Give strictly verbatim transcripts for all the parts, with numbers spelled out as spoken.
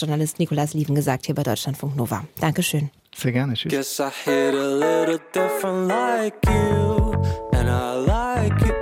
Journalist Nikolas Lieven gesagt hier bei Deutschlandfunk Nova. Dankeschön. Sehr gerne, tschüss. Guess I hit a little different like you, and I like you.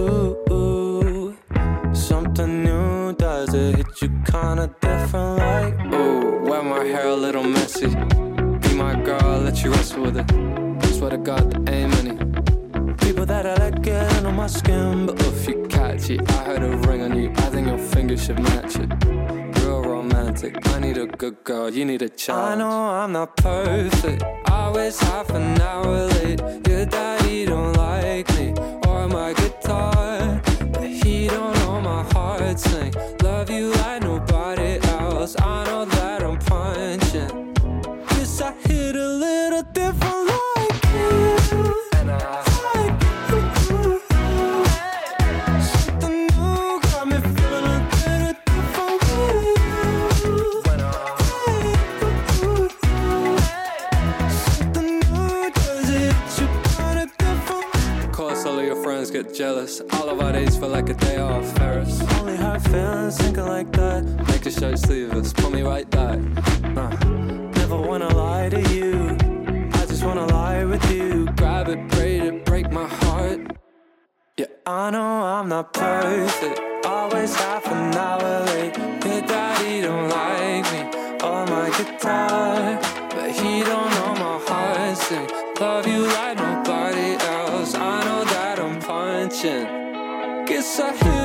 Something new, does it hit you kinda different like, ooh, wear my hair a little messy, be my girl, let you wrestle with it, swear to God there ain't many people that I let get under my skin, but if you catch it, I heard a ring on you, I think your fingers should match it. Real romantic, I need a good girl, you need a challenge. I know I'm not perfect, always half an hour late. Your daddy don't like me, or my guitar, but he don't know my heart sing. Love you like nobody else, I know that I'm punching. Guess I hit a little different like you, and I get jealous. All of our days feel like a day off Ferris. Only hard feelings thinking like that. Make the shirt sleeveless, pull me right back. uh, Never wanna lie to you, I just wanna lie with you. Grab it, braid it, break my heart. Yeah, I know I'm not perfect, always half an hour late. Your daddy don't like me, or my guitar, but he don't know my heart sing. Love you like nobody else, I know that I'm punching. Guess I hit